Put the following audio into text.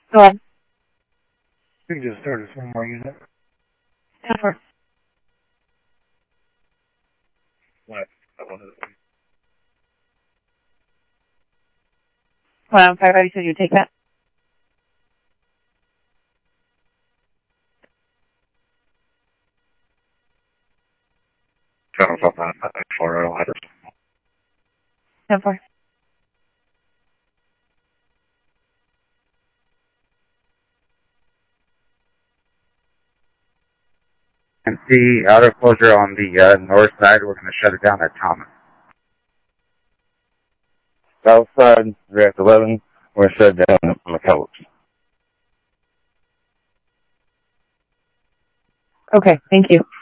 Go ahead. We just started one more unit. 10-4. What? That one is. Well, firefighter said you take that. Channel something. 4 10-4. And the outer closure on the north side, we're going to shut it down at Thomas. South side, React 11, we're shut down at McCulloch's. Okay, thank you.